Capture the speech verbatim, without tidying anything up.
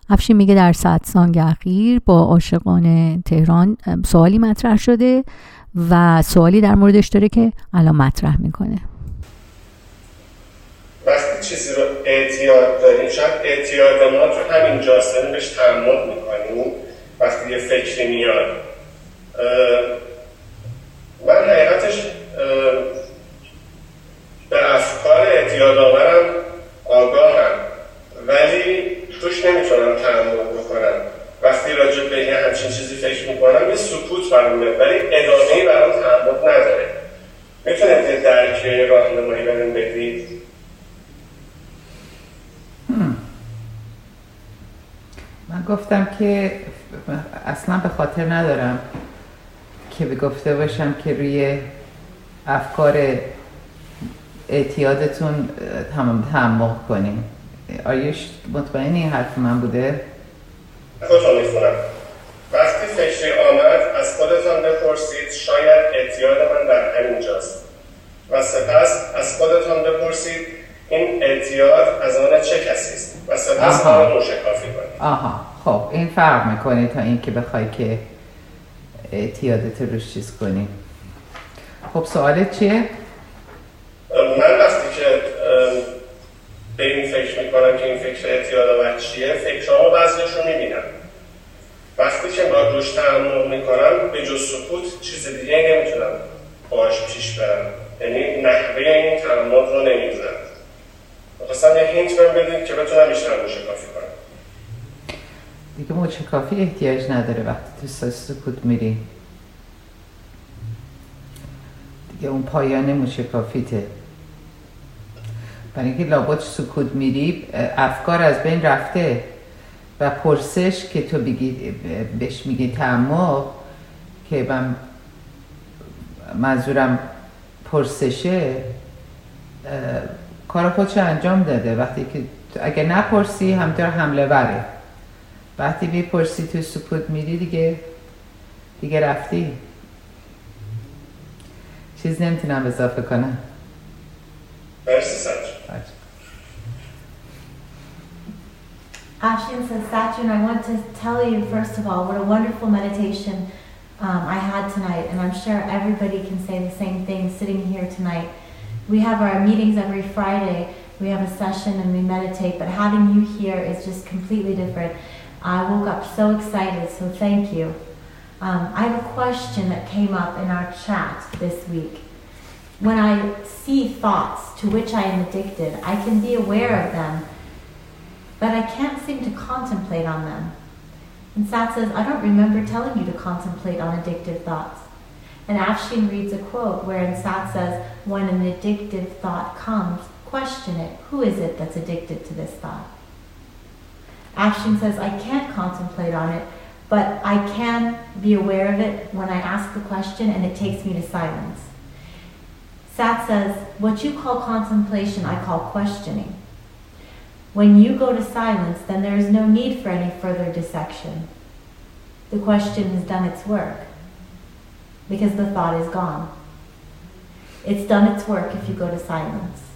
افشین میگه در صد سانگ اخیر با عاشقان تهران سوالی مطرح شده و سوالی در موردش داره که الان مطرح میکنه. وقتی چیزی رو اعتیاد داریم، شاید اعتیاد ما تو همین جاست، بهش تعمد میکنیم. وقتی یه فکری میاد، من حقیقتش به افکار اعتیاد آورم آگاهم، ولی توش نمیتونم تعمل بکنم. وقتی راجع به یه همچین چیزی فکر میکنم یه سکوت برام میاد، ولی ادامه‌ای برام تعمل نداره. میتونید یه درکی راهنمایی بهم بدید؟ من گفتم که اصلا به خاطر ندارم که بگفته باشم که روی افکار اعتیادتون تمام تعمق کنیم. آیش مطمئنی این حرف من بوده؟ خودتون میخونم. وقتی فکری آمد از خودتان بپرسید شاید اعتیاد من در همینجاست و سپس از خودتان بپرسید این اعتیاد از آن چه کسی است و سپس آن رو شکافی کنید. آها، خب این فرق میکنه تا این که بخوای که اعتیادت روش چیز کنی. خب سوالت چیه؟ من وقتی که به این فکر میکنم که این فکر اعتیاد آور چیه، فکرامو بعضیش رو میبینم. وقتی که با روش تعمق میکنم به جز سکوت چیز دیگه نمیتونم باهاش پیش برم، یعنی نحوه این تعمق رو نمیدونم. میخواستم یه هینت بهم بدید که بتونم بیشتر موشکافی کنم. دیگه موشکافی احتیاج نداره وقتی تو سکوت میری. دیگه اون پایان موشکافیته. برای اینکه لابد سکوت میری افکار از بین رفته و پرسش که تو بگی بهش میگی تعمق، که من منظورم پرسشه، کار خودش انجام داده. وقتی که اگه نپرسی همینطور حمله وره، وقتی بپرسی تو سکوت میری دیگه دیگه رفتی. چیز نمیتونم اضافه کنم. مرسی سچ. Afshin says, Sachin, I want to tell you first of all what a wonderful meditation um, I had tonight, and I'm sure everybody can say the same thing sitting here tonight. We have our meetings every Friday. We have a session and we meditate, but having you here is just completely different. I woke up so excited, so thank you. Um, I have a question that came up in our chat this week. When I see thoughts to which I am addicted, I can be aware of them, but I can't seem to contemplate on them. And Sat says, I don't remember telling you to contemplate on addictive thoughts. And Afshin reads a quote wherein Sat says, when an addictive thought comes, question it. Who is it that's addicted to this thought? Afshin says, I can't contemplate on it, but I can be aware of it when I ask the question and it takes me to silence. Sat says, what you call contemplation, I call questioning. When you go to silence, then there is no need for any further dissection. The question has done its work because the thought is gone. It's done its work if you go to silence.